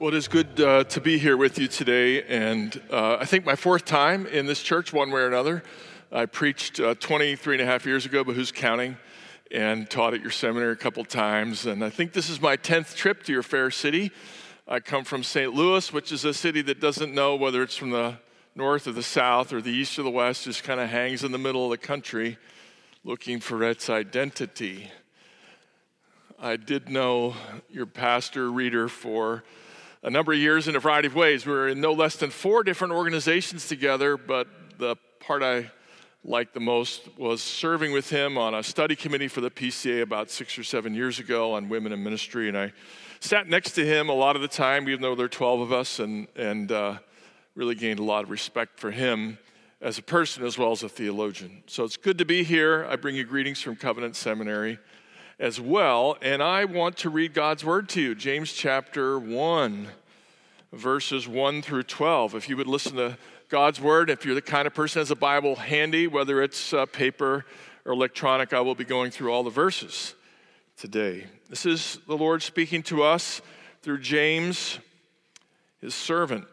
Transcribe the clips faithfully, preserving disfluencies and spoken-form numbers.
Well, it is good uh, to be here with you today, and uh, I think my fourth time in this church, one way or another. I preached uh, twenty-three and a half years ago, but who's counting, and taught at your seminary a couple times, and I think this is my tenth trip to your fair city. I come from Saint Louis, which is a city that doesn't know whether it's from the north or the south or the east or the west, just kind of hangs in the middle of the country looking for its identity. I did know your pastor, reader, for a number of years in a variety of ways. We were in no less than four different organizations together, but the part I liked the most was serving with him on a study committee for the P C A about six or seven years ago on women in ministry, and I sat next to him a lot of the time, even though there are twelve of us, and, and uh, really gained a lot of respect for him as a person as well as a theologian. So it's good to be here. I bring you greetings from Covenant Seminary as well, and I want to read God's word to you, James chapter one, verses one through twelve. If you would listen to God's word, if you're the kind of person who has a Bible handy, whether it's uh, paper or electronic, I will be going through all the verses today. This is the Lord speaking to us through James, his servant.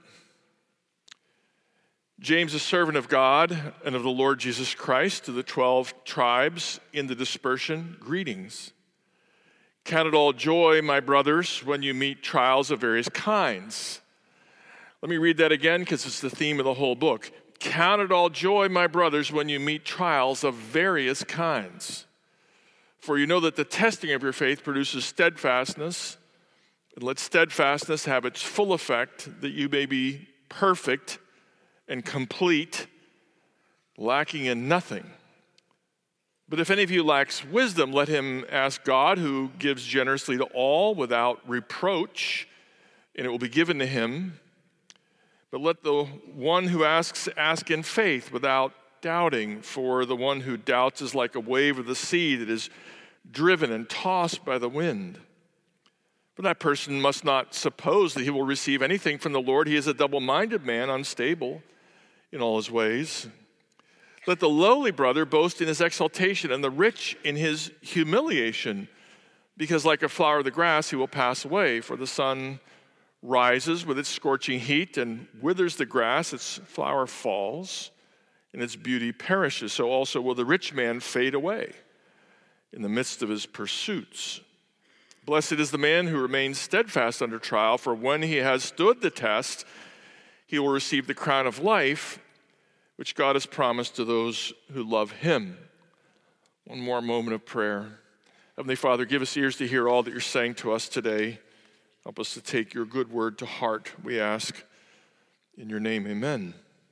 James, a servant of God and of the Lord Jesus Christ, to the twelve tribes in the dispersion, greetings. Count it all joy, my brothers, when you meet trials of various kinds. Let me read that again because it's the theme of the whole book. Count it all joy, my brothers, when you meet trials of various kinds. For you know that the testing of your faith produces steadfastness, and let steadfastness have its full effect, that you may be perfect and complete, lacking in nothing. But if any of you lacks wisdom, let him ask God, who gives generously to all without reproach, and it will be given to him. But let the one who asks ask in faith without doubting, for the one who doubts is like a wave of the sea that is driven and tossed by the wind. But that person must not suppose that he will receive anything from the Lord. He is a double-minded man, unstable in all his ways. Let the lowly brother boast in his exaltation, and the rich in his humiliation, because like a flower of the grass he will pass away. For the sun rises with its scorching heat and withers the grass, its flower falls, and its beauty perishes. So also will the rich man fade away in the midst of his pursuits. Blessed is the man who remains steadfast under trial, for when he has stood the test, he will receive the crown of life, which God has promised to those who love him. One more moment of prayer. Heavenly Father, give us ears to hear all that you're saying to us today. Help us to take your good word to heart, we ask. In your name, amen.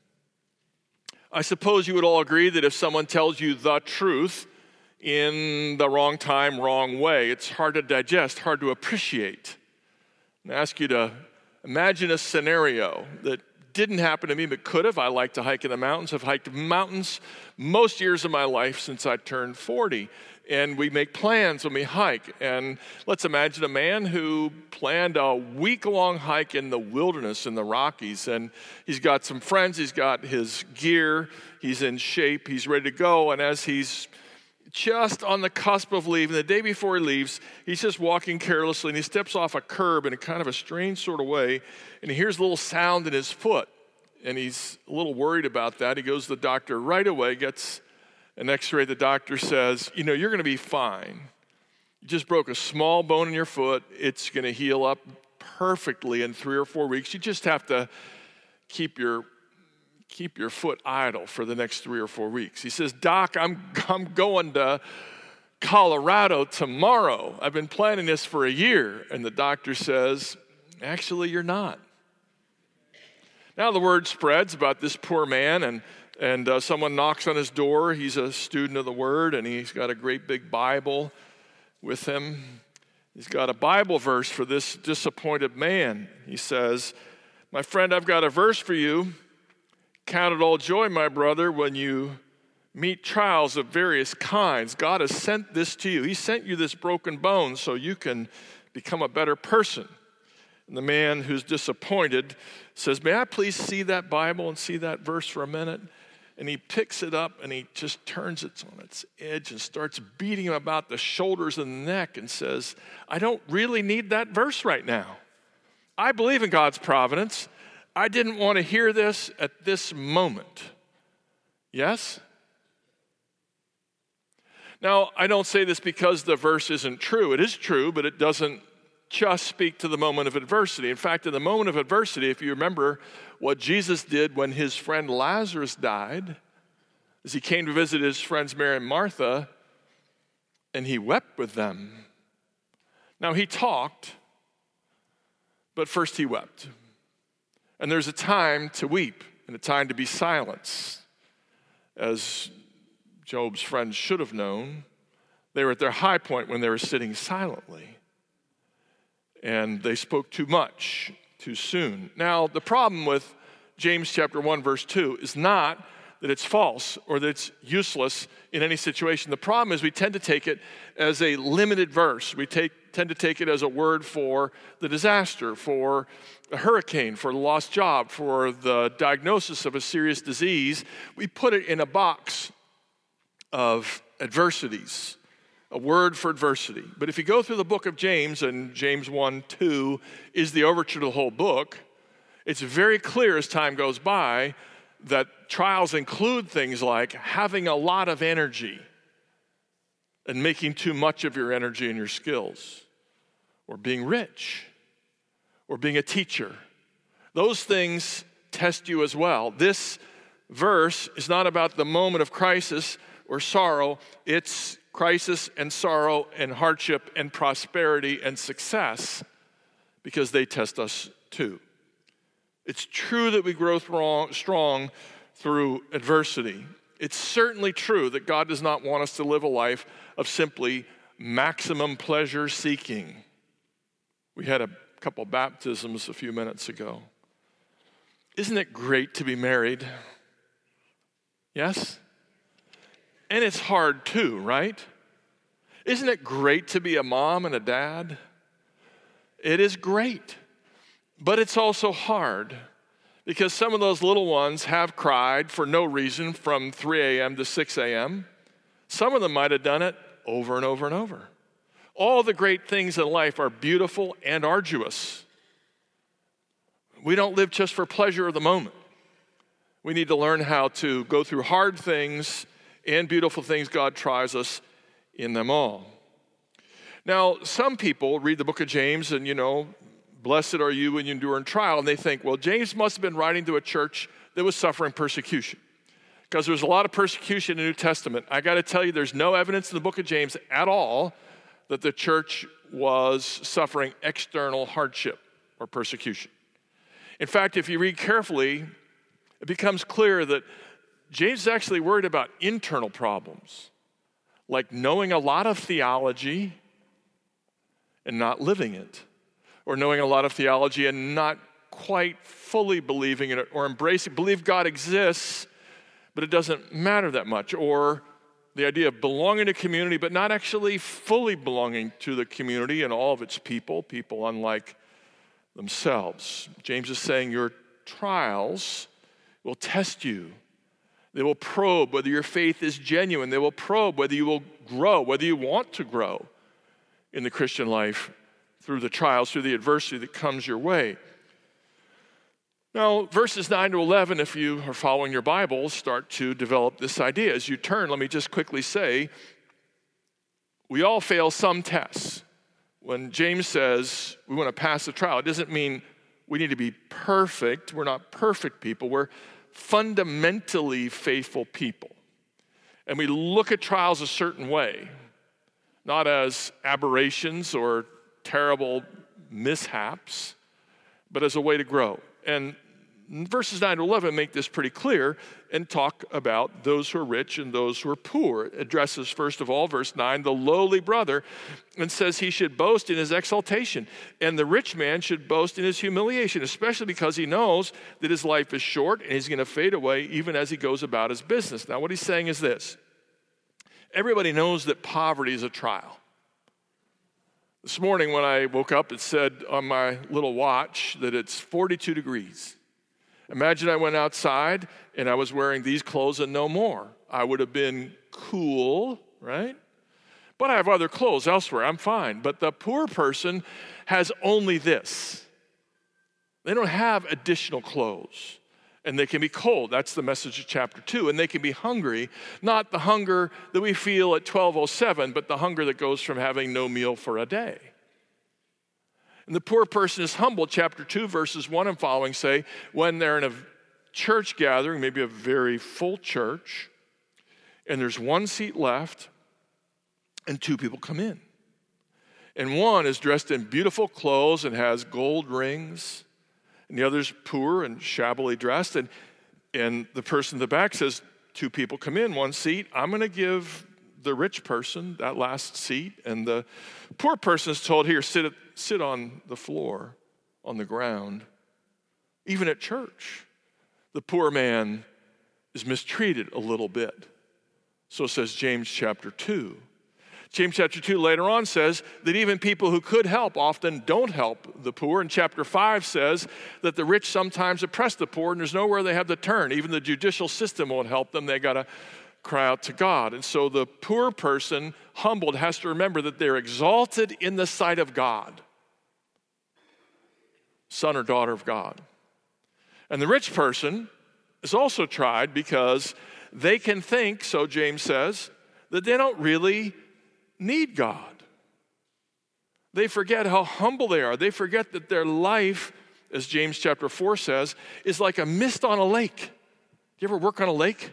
I suppose you would all agree that if someone tells you the truth in the wrong time, wrong way, it's hard to digest, hard to appreciate. I ask you to imagine a scenario that didn't happen to me but could have. I like to hike in the mountains. I've hiked mountains most years of my life since I turned forty. And we make plans when we hike. And let's imagine a man who planned a week-long hike in the wilderness in the Rockies. And he's got some friends. He's got his gear. He's in shape. He's ready to go. And as he's just on the cusp of leaving, the day before he leaves, he's just walking carelessly, and he steps off a curb in a kind of a strange sort of way, and he hears a little sound in his foot, and he's a little worried about that. He goes to the doctor right away, gets an x-ray. The doctor says, you know, you're going to be fine. You just broke a small bone in your foot. It's going to heal up perfectly in three or four weeks. You just have to keep your keep your foot idle for the next three or four weeks. He says, Doc, I'm, I'm going to Colorado tomorrow. I've been planning this for a year. And the doctor says, actually, you're not. Now the word spreads about this poor man, and, and uh, someone knocks on his door. He's a student of the word, and he's got a great big Bible with him. He's got a Bible verse for this disappointed man. He says, my friend, I've got a verse for you. Count it all joy, my brother, when you meet trials of various kinds. God has sent this to you. He sent you this broken bone so you can become a better person. And the man who's disappointed says, may I please see that Bible and see that verse for a minute? And he picks it up and he just turns it on its edge and starts beating him about the shoulders and the neck and says, I don't really need that verse right now. I believe in God's providence. I didn't want to hear this at this moment. Yes? Now, I don't say this because the verse isn't true. It is true, but it doesn't just speak to the moment of adversity. In fact, in the moment of adversity, if you remember what Jesus did when his friend Lazarus died, as he came to visit his friends Mary and Martha, and he wept with them. Now, he talked, but first he wept. And there's a time to weep and a time to be silent. As Job's friends should have known, they were at their high point when they were sitting silently. And they spoke too much, too soon. Now, the problem with James chapter one, verse two is not that it's false or that it's useless in any situation. The problem is we tend to take it as a limited verse. We take, tend to take it as a word for the disaster, for a hurricane, for the lost job, for the diagnosis of a serious disease. We put it in a box of adversities, a word for adversity. But if you go through the book of James, and James one, two is the overture to the whole book, it's very clear as time goes by that trials include things like having a lot of energy and making too much of your energy and your skills, or being rich, or being a teacher. Those things test you as well. This verse is not about the moment of crisis or sorrow. It's crisis and sorrow and hardship and prosperity and success, because they test us too. It's true that we grow strong through adversity. It's certainly true that God does not want us to live a life of simply maximum pleasure seeking. We had a couple baptisms a few minutes ago. Isn't it great to be married? Yes? And it's hard too, right? Isn't it great to be a mom and a dad? It is great. But it's also hard, because some of those little ones have cried for no reason from three a.m. to six a.m. Some of them might have done it over and over and over. All the great things in life are beautiful and arduous. We don't live just for pleasure of the moment. We need to learn how to go through hard things and beautiful things. God tries us in them all. Now, some people read the book of James and, you know, blessed are you when you endure in trial. And they think, well, James must have been writing to a church that was suffering persecution, because there's a lot of persecution in the New Testament. I got to tell you, there's no evidence in the book of James at all that the church was suffering external hardship or persecution. In fact, if you read carefully, it becomes clear that James is actually worried about internal problems, like knowing a lot of theology and not living it, or knowing a lot of theology and not quite fully believing in it or embracing, believe God exists, but it doesn't matter that much, or the idea of belonging to community, but not actually fully belonging to the community and all of its people, people unlike themselves. James is saying your trials will test you. They will probe whether your faith is genuine. They will probe whether you will grow, whether you want to grow in the Christian life through the trials, through the adversity that comes your way. Now, verses nine to eleven, if you are following your Bible, start to develop this idea. As you turn, let me just quickly say, we all fail some tests. When James says we want to pass the trial, it doesn't mean we need to be perfect. We're not perfect people. We're fundamentally faithful people. And we look at trials a certain way, not as aberrations or terrible mishaps, but as a way to grow. And verses nine to eleven make this pretty clear and talk about those who are rich and those who are poor. It addresses, first of all, verse nine, the lowly brother, and says he should boast in his exaltation, and the rich man should boast in his humiliation, especially because he knows that his life is short and he's going to fade away even as he goes about his business. Now, what he's saying is this. Everybody knows that poverty is a trial. This morning when I woke up, it said on my little watch that it's forty-two degrees. Imagine I went outside and I was wearing these clothes and no more. I would have been cool, right? But I have other clothes elsewhere. I'm fine. But the poor person has only this. They don't have additional clothes. And they can be cold. That's the message of chapter two. And they can be hungry, not the hunger that we feel at twelve oh seven, but the hunger that goes from having no meal for a day. And the poor person is humble. Chapter two, verses one and following say, when they're in a church gathering, maybe a very full church, and there's one seat left, and two people come in. And one is dressed in beautiful clothes and has gold rings, and the other's poor and shabbily dressed. And, and the person in the back says, two people come in, one seat. I'm going to give the rich person that last seat. And the poor person is told, here, sit, at, sit on the floor, on the ground. Even at church, the poor man is mistreated a little bit. So says James chapter two. James chapter two later on says that even people who could help often don't help the poor. And chapter five says that the rich sometimes oppress the poor and there's nowhere they have to turn. Even the judicial system won't help them. They got to cry out to God. And so the poor person, humbled, has to remember that they're exalted in the sight of God. Son or daughter of God. And the rich person is also tried because they can think, so James says, that they don't really need God. They forget how humble they are. They forget that their life, as James chapter four says, is like a mist on a lake. Do you ever work on a lake?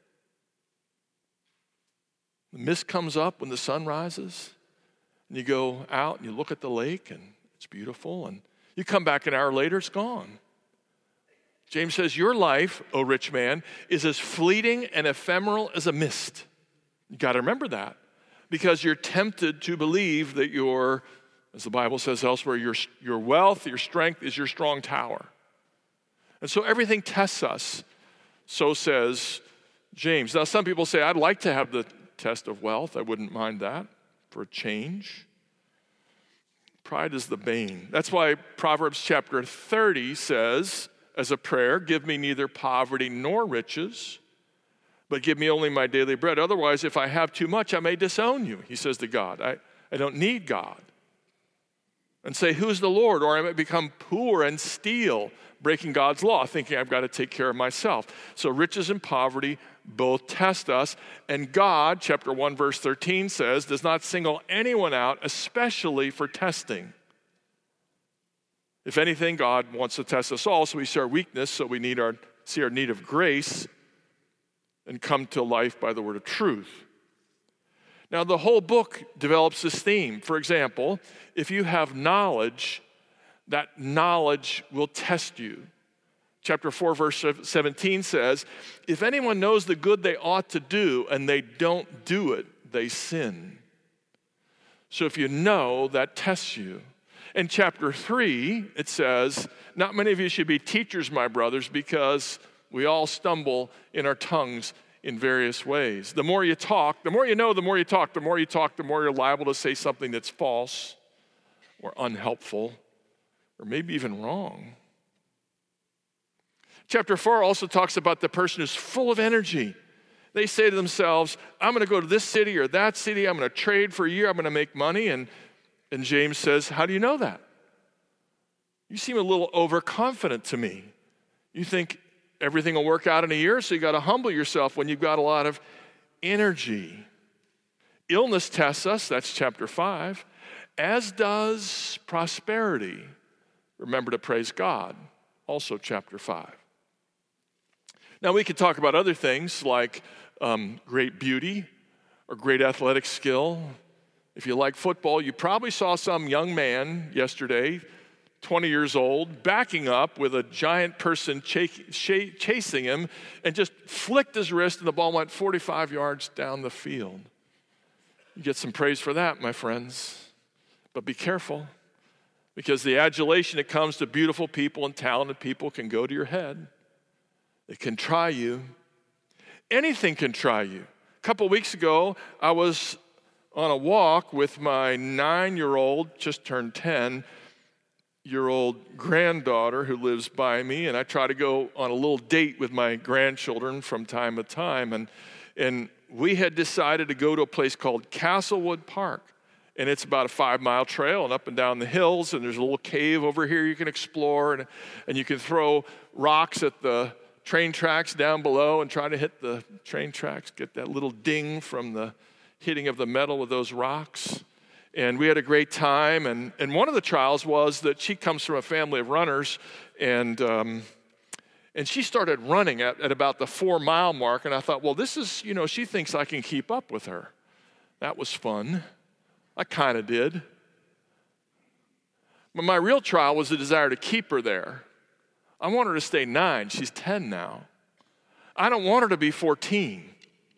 The mist comes up when the sun rises, and you go out and you look at the lake, and it's beautiful, and you come back an hour later, it's gone. James says, your life, O rich man, is as fleeting and ephemeral as a mist. You got to remember that. Because you're tempted to believe that your, as the Bible says elsewhere, your, your wealth, your strength is your strong tower. And so everything tests us, so says James. Now some people say, I'd like to have the test of wealth. I wouldn't mind that for a change. Pride is the bane. That's why Proverbs chapter thirty says, as a prayer, give me neither poverty nor riches, but give me only my daily bread. Otherwise, if I have too much, I may disown you, he says to God. I, I don't need God. And say, who's the Lord? Or I may become poor and steal, breaking God's law, thinking I've got to take care of myself. So riches and poverty both test us. And God, chapter one, verse thirteen says, does not single anyone out, especially for testing. If anything, God wants to test us all, so we see our weakness, so we need our see our need of grace, and come to life by the word of truth. Now, the whole book develops this theme. For example, if you have knowledge, that knowledge will test you. Chapter four, verse seventeen says, if anyone knows the good they ought to do and they don't do it, they sin. So if you know, that tests you. In chapter three, it says, not many of you should be teachers, my brothers, because we all stumble in our tongues in various ways. The more you talk, the more you know, the more you talk, the more you talk, the more you're liable to say something that's false or unhelpful or maybe even wrong. Chapter four also talks about the person who's full of energy. They say to themselves, I'm going to go to this city or that city. I'm going to trade for a year. I'm going to make money. And, and James says, how do you know that? You seem a little overconfident to me. You think everything will work out in a year, so you got to humble yourself when you've got a lot of energy. Illness tests us, that's chapter five, as does prosperity. Remember to praise God, also chapter five. Now we could talk about other things like um, great beauty or great athletic skill. If you like football, you probably saw some young man yesterday, twenty years old, backing up with a giant person ch- ch- chasing him and just flicked his wrist and the ball went forty-five yards down the field. You get some praise for that, my friends. But be careful, because the adulation that comes to beautiful people and talented people can go to your head. It can try you. Anything can try you. A couple weeks ago, I was on a walk with my nine-year-old, just turned ten, year old granddaughter who lives by me, and I try to go on a little date with my grandchildren from time to time, and and we had decided to go to a place called Castlewood Park. And it's about a five-mile trail and up and down the hills, and there's a little cave over here you can explore, and, and you can throw rocks at the train tracks down below and try to hit the train tracks, get that little ding from the hitting of the metal with those rocks. And we had a great time, and, and one of the trials was that she comes from a family of runners, and um, and she started running at, at about the four-mile mark, and I thought, well, this is, you know, she thinks I can keep up with her. That was fun. I kind of did. But my real trial was the desire to keep her there. I want her to stay nine. She's ten now. I don't want her to be fourteen.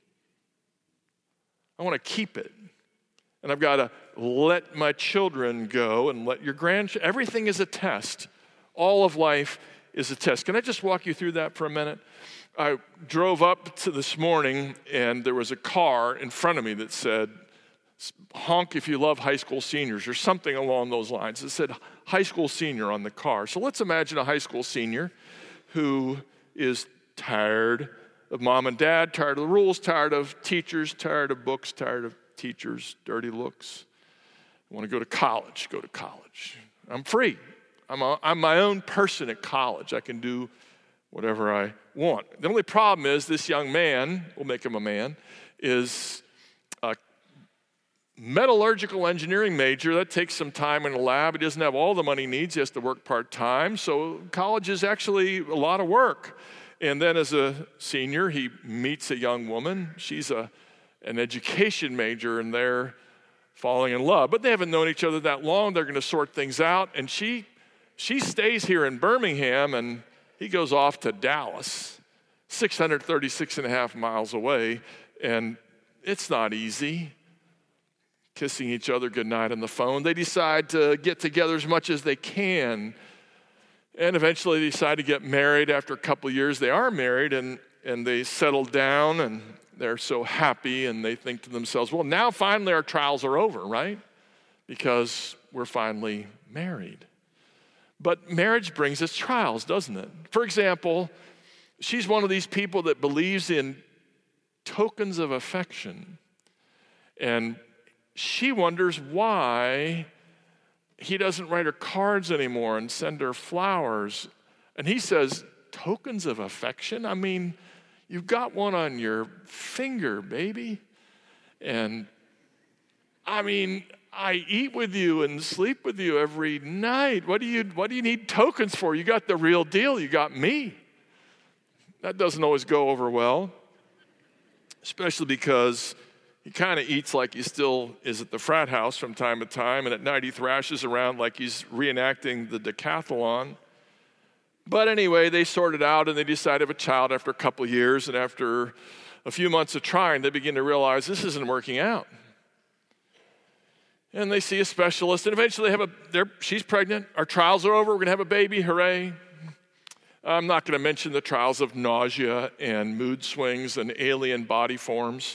I want to keep it. And I've got to let my children go and let your grandchildren. Everything is a test. All of life is a test. Can I just walk you through that for a minute? I drove up to this morning, and there was a car in front of me that said, honk if you love high school seniors, or something along those lines. It said high school senior on the car. So let's imagine a high school senior who is tired of mom and dad, tired of the rules, tired of teachers, tired of books, tired of teachers, dirty looks. I want to go to college, go to college. I'm free. I'm, a, I'm my own person at college. I can do whatever I want. The only problem is this young man, we'll make him a man, is a metallurgical engineering major. That takes some time in the lab. He doesn't have all the money he needs. He has to work part-time. So college is actually a lot of work. And then as a senior, he meets a young woman. She's a an education major, and they're falling in love. But they haven't known each other that long. They're going to sort things out. And she she stays here in Birmingham, and he goes off to Dallas, six hundred thirty-six and a half miles away. And it's not easy. Kissing each other goodnight on the phone. They decide to get together as much as they can. And eventually they decide to get married. After a couple of years, they are married, and, and they settle down, and they're so happy, and they think to themselves, well, now finally our trials are over, right? Because we're finally married. But marriage brings its trials, doesn't it? For example, she's one of these people that believes in tokens of affection. And she wonders why he doesn't write her cards anymore and send her flowers. And he says, tokens of affection? I mean, you've got one on your finger, baby. And I mean, I eat with you and sleep with you every night. What do you, what do you need tokens for? You got the real deal. You got me. That doesn't always go over well, especially because he kind of eats like he still is at the frat house from time to time, and at night he thrashes around like he's reenacting the decathlon. But anyway, they sort it out, and they decide to have a child after a couple of years, and after a few months of trying, they begin to realize this isn't working out. And they see a specialist, and eventually they have a, they're, she's pregnant, our trials are over, we're going to have a baby, hooray. I'm not going to mention the trials of nausea and mood swings and alien body forms.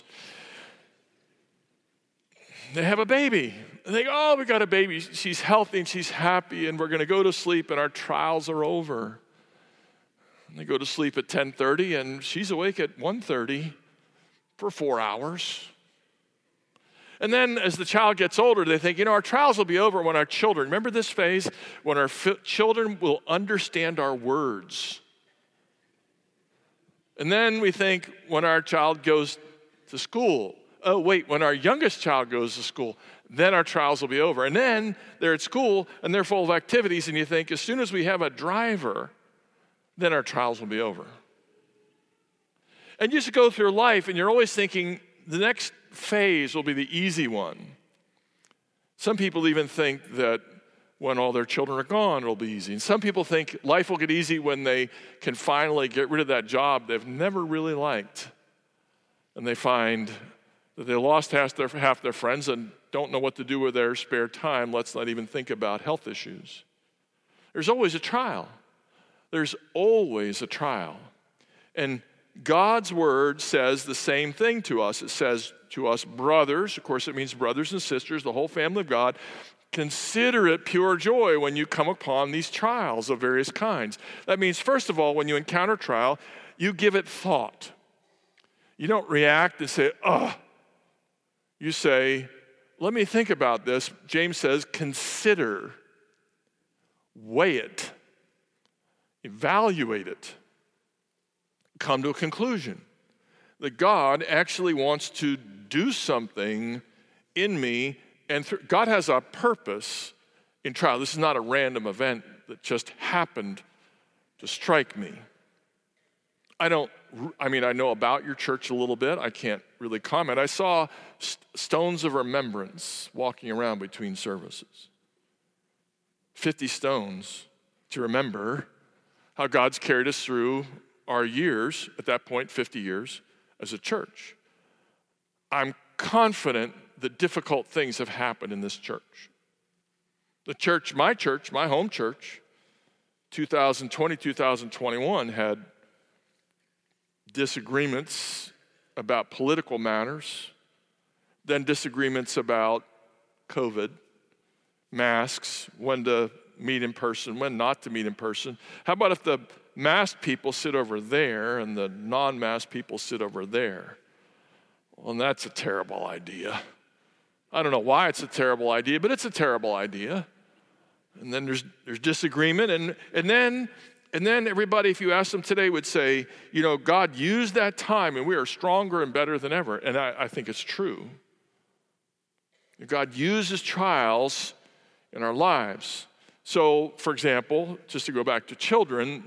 They have a baby. And they go, oh, we got a baby. She's healthy and she's happy, and we're going to go to sleep, and our trials are over. And they go to sleep at ten thirty, and she's awake at one thirty for four hours. And then as the child gets older, they think, you know, our trials will be over when our children, remember this phase? When our fi- children will understand our words. And then we think when our child goes to school, oh, wait, when our youngest child goes to school, then our trials will be over. And then they're at school, and they're full of activities, and you think, as soon as we have a driver, then our trials will be over. And you just go through life, and you're always thinking, the next phase will be the easy one. Some people even think that when all their children are gone, it'll be easy. And some people think life will get easy when they can finally get rid of that job they've never really liked. And they find that they lost half their, half their friends and don't know what to do with their spare time. Let's not even think about health issues. There's always a trial. There's always a trial. And God's word says the same thing to us. It says to us, brothers, of course it means brothers and sisters, the whole family of God, consider it pure joy when you come upon these trials of various kinds. That means, first of all, when you encounter trial, you give it thought. You don't react and say, oh. You say, let me think about this. James says, consider, weigh it, evaluate it, come to a conclusion that God actually wants to do something in me, and th- God has a purpose in trial. This is not a random event that just happened to strike me. I don't, I mean, I know about your church a little bit. I can't really comment. I saw st- stones of remembrance walking around between services. fifty stones to remember how God's carried us through our years, at that point, fifty years, as a church. I'm confident that difficult things have happened in this church. The church, my church, my home church, two thousand twenty, two thousand twenty-one had disagreements about political matters, then disagreements about COVID, masks, when to meet in person, when not to meet in person. How about if the masked people sit over there and the non-masked people sit over there? Well, that's a terrible idea. I don't know why it's a terrible idea, but it's a terrible idea. And then there's there's disagreement, and and then and then everybody, if you ask them today, would say, you know, God used that time, and we are stronger and better than ever. And I, I think it's true. God uses trials in our lives. So, for example, just to go back to children,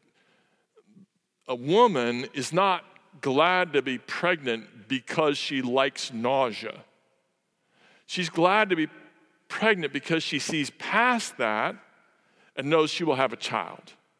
a woman is not glad to be pregnant because she likes nausea. She's glad to be pregnant because she sees past that and knows she will have a child.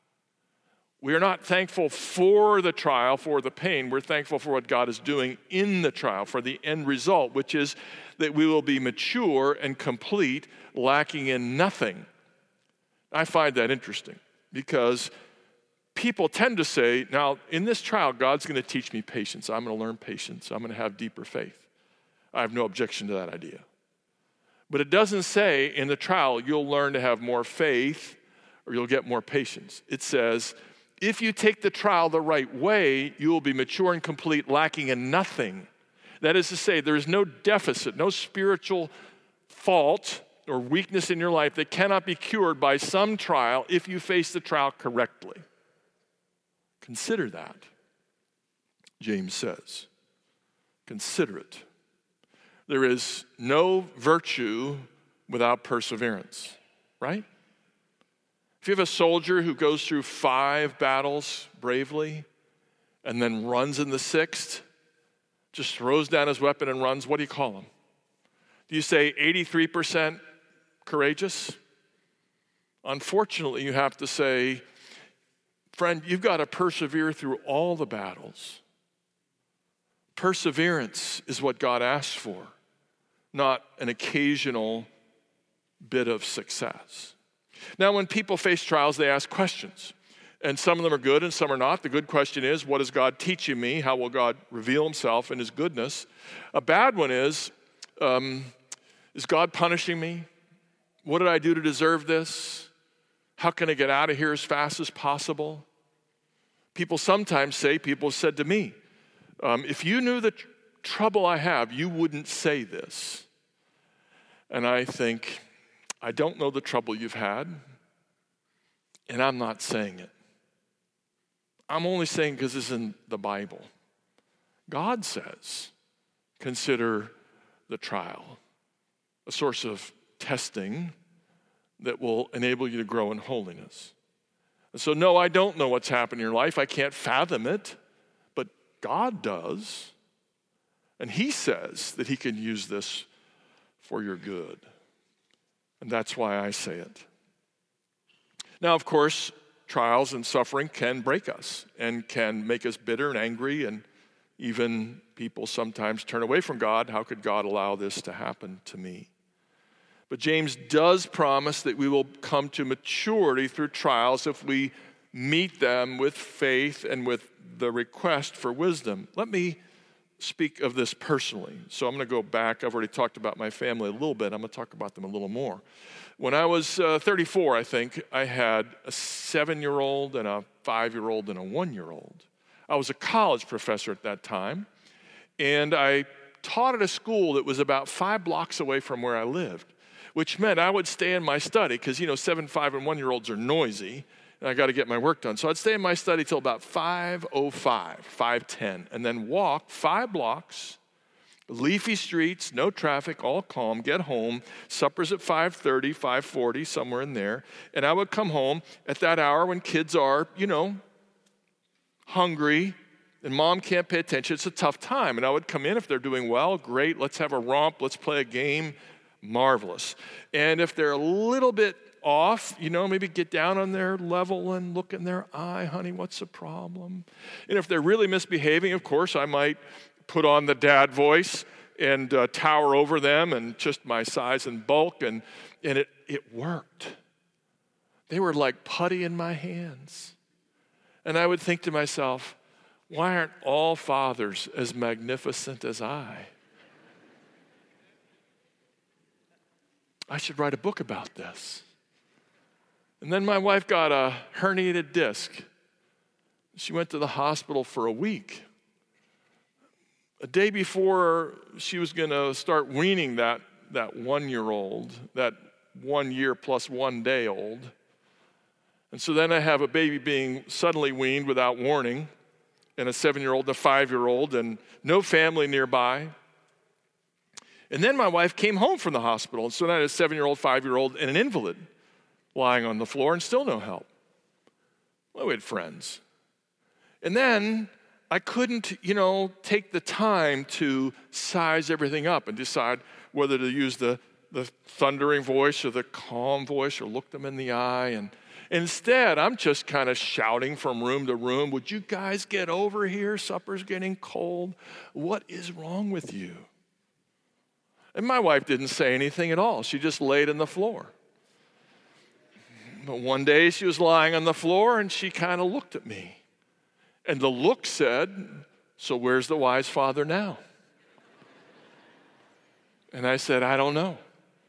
We are not thankful for the trial, for the pain. We're thankful for what God is doing in the trial, for the end result, which is that we will be mature and complete, lacking in nothing. I find that interesting because people tend to say, now, in this trial, God's going to teach me patience. I'm going to learn patience. I'm going to have deeper faith. I have no objection to that idea. But it doesn't say in the trial, you'll learn to have more faith or you'll get more patience. It says, if you take the trial the right way, you will be mature and complete, lacking in nothing. That is to say, there is no deficit, no spiritual fault or weakness in your life that cannot be cured by some trial if you face the trial correctly. Consider that, James says. Consider it. There is no virtue without perseverance, right? If you have a soldier who goes through five battles bravely and then runs in the sixth, just throws down his weapon and runs, what do you call him? Do you say eighty-three percent courageous? Unfortunately, you have to say, friend, you've got to persevere through all the battles. Perseverance is what God asks for, not an occasional bit of success. Now, when people face trials, they ask questions. And some of them are good and some are not. The good question is, what is God teaching me? How will God reveal himself in his goodness? A bad one is, um, is God punishing me? What did I do to deserve this? How can I get out of here as fast as possible? People sometimes say, people have said to me, um, if you knew the tr- trouble I have, you wouldn't say this. And I think, I don't know the trouble you've had, and I'm not saying it. I'm only saying because it's in the Bible. God says, consider the trial a source of testing that will enable you to grow in holiness. And so, no, I don't know what's happened in your life. I can't fathom it, but God does. And he says that he can use this for your good. And that's why I say it. Now, of course, trials and suffering can break us and can make us bitter and angry, and even people sometimes turn away from God. How could God allow this to happen to me? But James does promise that we will come to maturity through trials if we meet them with faith and with the request for wisdom. Let me speak of this personally. So I'm going to go back. I've already talked about my family a little bit. I'm going to talk about them a little more. When I was uh, thirty-four, I think, I had a seven-year-old and a five-year-old and a one-year-old. I was a college professor at that time, and I taught at a school that was about five blocks away from where I lived, which meant I would stay in my study because, you know, seven, five, and one-year-olds are noisy, and I got to get my work done. So I'd stay in my study till about five oh five, five ten, and then walk five blocks, leafy streets, no traffic, all calm, get home. Supper's at five thirty, five forty, somewhere in there. And I would come home at that hour when kids are, you know, hungry, and mom can't pay attention. It's a tough time. And I would come in. If they're doing well, great. Let's have a romp. Let's play a game. Marvelous. And if they're a little bit off, you know, maybe get down on their level and look in their eye, honey, what's the problem? And if they're really misbehaving, of course, I might put on the dad voice and uh, tower over them and just my size and bulk, and, and it, it worked. They were like putty in my hands. And I would think to myself, why aren't all fathers as magnificent as I? I should write a book about this. And then my wife got a herniated disc. She went to the hospital for a week. A day before she was going to start weaning that, that one-year-old, that one year plus one day old. And so then I have a baby being suddenly weaned without warning, and a seven-year-old and a five-year-old, and no family nearby. And then my wife came home from the hospital, and so then I had a seven-year-old, five-year-old, and an invalid lying on the floor, and still no help. Well, we had friends. And then I couldn't, you know, take the time to size everything up and decide whether to use the, the thundering voice or the calm voice or look them in the eye. And instead, I'm just kind of shouting from room to room, would you guys get over here? Supper's getting cold. What is wrong with you? And my wife didn't say anything at all. She just laid on the floor. But one day she was lying on the floor and she kind of looked at me. And the look said, so where's the wise father now? And I said, I don't know.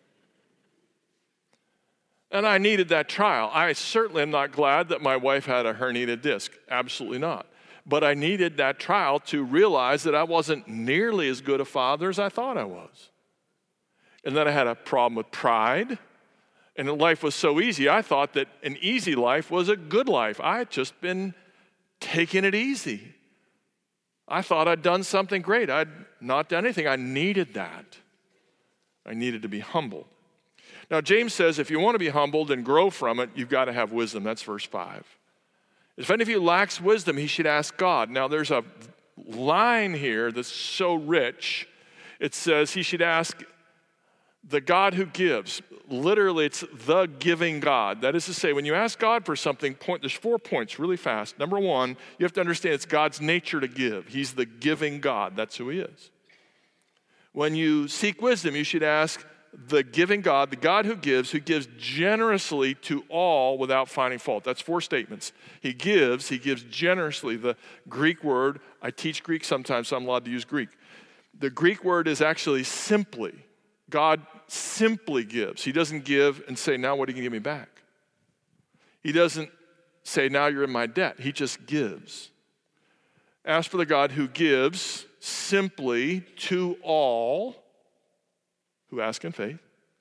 And I needed that trial. I certainly am not glad that my wife had a herniated disc. Absolutely not. But I needed that trial to realize that I wasn't nearly as good a father as I thought I was. And then I had a problem with pride. And life was so easy, I thought that an easy life was a good life. I had just been taking it easy. I thought I'd done something great. I'd not done anything. I needed that. I needed to be humbled. Now, James says if you want to be humbled and grow from it, you've got to have wisdom. That's verse five. If any of you lacks wisdom, he should ask God. Now, there's a line here that's so rich. It says he should ask the God who gives. Literally, it's the giving God. That is to say, when you ask God for something, point, there's four points really fast. Number one, you have to understand it's God's nature to give. He's the giving God. That's who he is. When you seek wisdom, you should ask the giving God, the God who gives, who gives generously to all without finding fault. That's four statements. He gives, he gives generously. The Greek word, I teach Greek sometimes, so I'm allowed to use Greek. The Greek word is actually simply. God simply gives. He doesn't give and say, now what are you going to give me back? He doesn't say, now you're in my debt. He just gives. Ask for the God who gives simply to all who ask in faith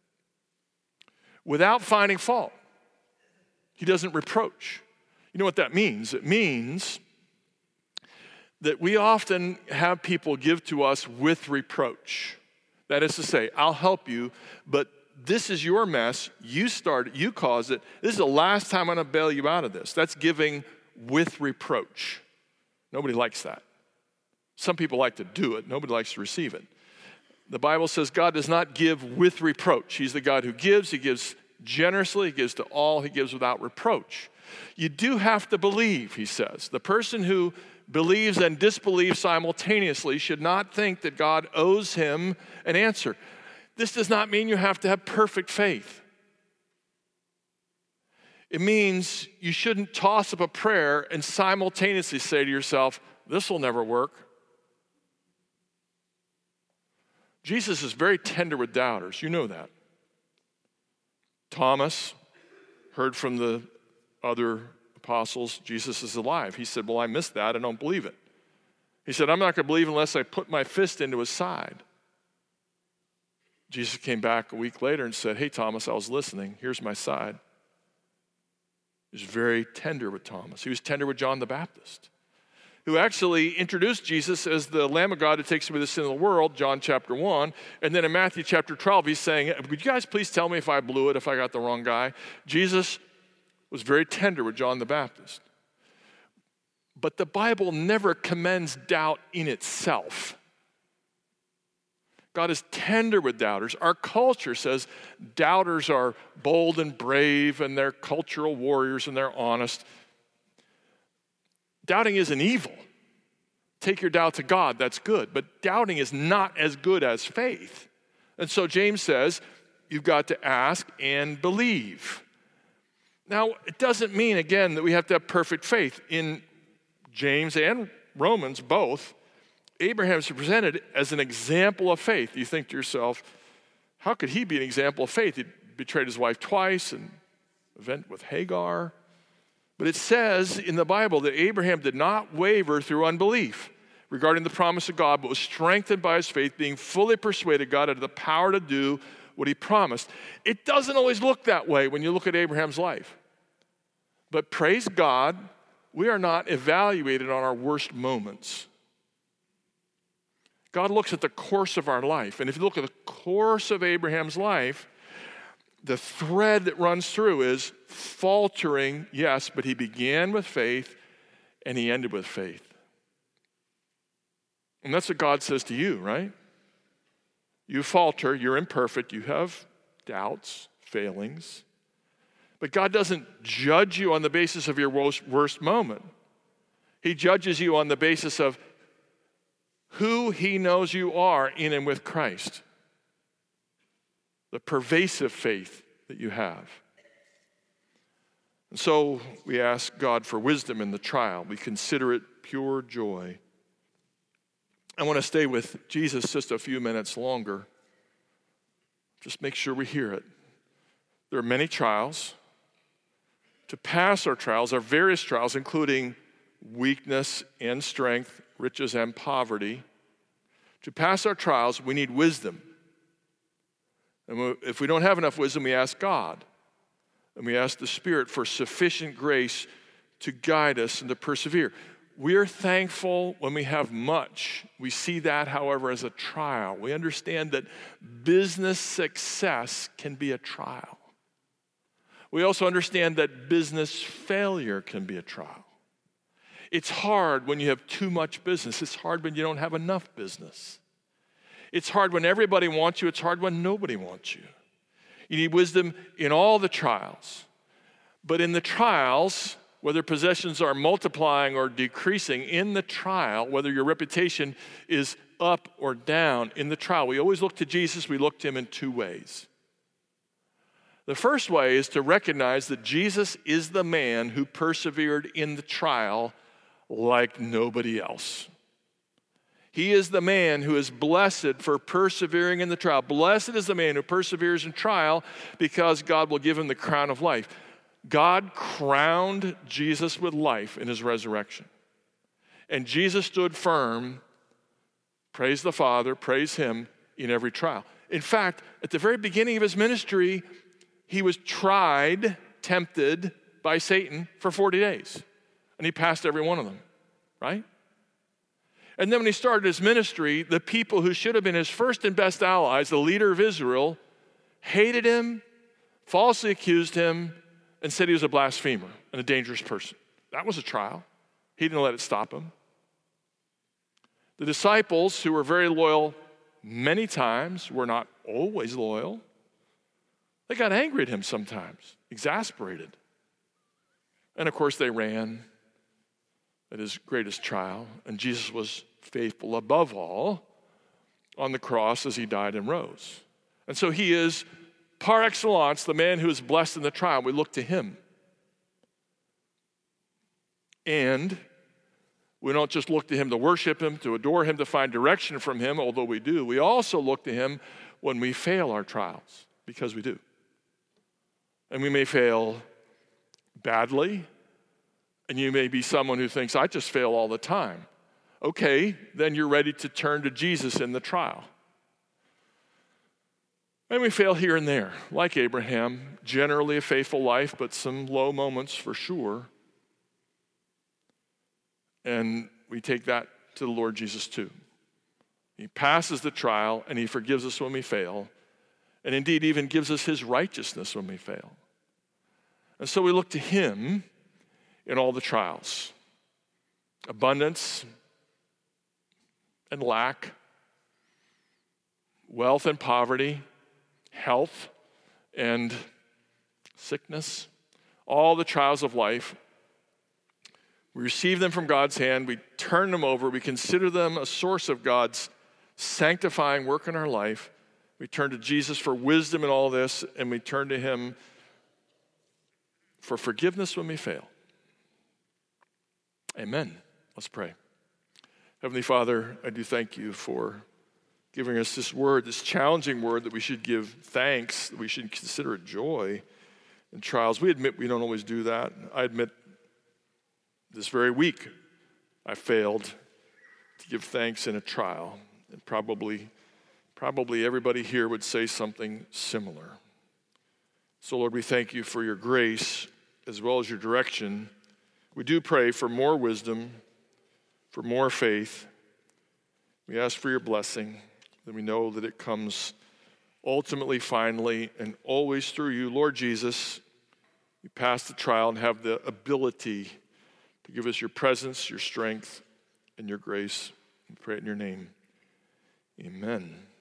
without finding fault. He doesn't reproach. You know what that means? It means that we often have people give to us with reproach. That is to say, I'll help you, but this is your mess. You started, you caused it. This is the last time I'm going to bail you out of this. That's giving with reproach. Nobody likes that. Some people like to do it. Nobody likes to receive it. The Bible says God does not give with reproach. He's the God who gives. He gives generously. He gives to all. He gives without reproach. You do have to believe, he says. The person who believes and disbelieves simultaneously should not think that God owes him an answer. This does not mean you have to have perfect faith. It means you shouldn't toss up a prayer and simultaneously say to yourself, this will never work. Jesus is very tender with doubters. You know that. Thomas heard from the other apostles, Jesus is alive. He said, well, I missed that. I don't believe it. He said, I'm not going to believe unless I put my fist into his side. Jesus came back a week later and said, hey, Thomas, I was listening. Here's my side. He was very tender with Thomas. He was tender with John the Baptist, who actually introduced Jesus as the Lamb of God who takes away the sin of the world, John chapter one. And then in Matthew chapter twelve, he's saying, would you guys please tell me if I blew it, if I got the wrong guy? Jesus was very tender with John the Baptist. But the Bible never commends doubt in itself. God is tender with doubters. Our culture says doubters are bold and brave and they're cultural warriors and they're honest. Doubting isn't evil. Take your doubt to God, that's good. But doubting is not as good as faith. And so James says, you've got to ask and believe. Now, it doesn't mean, again, that we have to have perfect faith. In James and Romans, both, Abraham is presented as an example of faith. You think to yourself, how could he be an example of faith? He betrayed his wife twice, an event with Hagar. But it says in the Bible that Abraham did not waver through unbelief regarding the promise of God, but was strengthened by his faith, being fully persuaded God had the power to do what he promised. It doesn't always look that way when you look at Abraham's life. But praise God, we are not evaluated on our worst moments. God looks at the course of our life. And if you look at the course of Abraham's life, the thread that runs through is faltering, yes, but he began with faith and he ended with faith. And that's what God says to you, right? You falter, you're imperfect, you have doubts, failings. But God doesn't judge you on the basis of your worst, worst moment. He judges you on the basis of who he knows you are in and with Christ. The pervasive faith that you have. And so we ask God for wisdom in the trial. We consider it pure joy. I want to stay with Jesus just a few minutes longer. Just make sure we hear it. There are many trials. To pass our trials, our various trials, including weakness and strength, riches and poverty. To pass our trials, we need wisdom. And if we don't have enough wisdom, we ask God. And we ask the Spirit for sufficient grace to guide us and to persevere. We're thankful when we have much. We see that, however, as a trial. We understand that business success can be a trial. We also understand that business failure can be a trial. It's hard when you have too much business. It's hard when you don't have enough business. It's hard when everybody wants you. It's hard when nobody wants you. You need wisdom in all the trials. But in the trials, whether possessions are multiplying or decreasing, in the trial, whether your reputation is up or down, in the trial, we always look to Jesus. We look to him in two ways. The first way is to recognize that Jesus is the man who persevered in the trial like nobody else. He is the man who is blessed for persevering in the trial. Blessed is the man who perseveres in trial because God will give him the crown of life. God crowned Jesus with life in his resurrection. And Jesus stood firm, praise the Father, praise him in every trial. In fact, at the very beginning of his ministry, he was tried, tempted by Satan for forty days. And he passed every one of them, right? And then when he started his ministry, the people who should have been his first and best allies, the leader of Israel, hated him, falsely accused him, and said he was a blasphemer and a dangerous person. That was a trial. He didn't let it stop him. The disciples, who were very loyal many times, were not always loyal. They got angry at him sometimes, exasperated. And of course, they ran at his greatest trial, and Jesus was faithful above all on the cross as he died and rose. And so he is, par excellence, the man who is blessed in the trial. We look to him. And we don't just look to him to worship him, to adore him, to find direction from him, although we do. We also look to him when we fail our trials, because we do. And we may fail badly, and you may be someone who thinks, I just fail all the time. Okay, then you're ready to turn to Jesus in the trial. And we fail here and there, like Abraham, generally a faithful life, but some low moments for sure. And we take that to the Lord Jesus too. He passes the trial and he forgives us when we fail, and indeed even gives us his righteousness when we fail. And so we look to him in all the trials. Abundance and lack, wealth and poverty, health and sickness, all the trials of life. We receive them from God's hand, we turn them over, we consider them a source of God's sanctifying work in our life. We turn to Jesus for wisdom in all this, and we turn to him for forgiveness when we fail. Amen. Let's pray. Heavenly Father, I do thank you for giving us this word, this challenging word that we should give thanks, that we should consider it joy in trials. We admit we don't always do that. I admit this very week I failed to give thanks in a trial, and probably, probably everybody here would say something similar. So Lord, we thank you for your grace as well as your direction. We do pray for more wisdom, for more faith. We ask for your blessing, that we know that it comes ultimately, finally, and always through you. Lord Jesus, we pass the trial and have the ability to give us your presence, your strength, and your grace. We pray it in your name. Amen.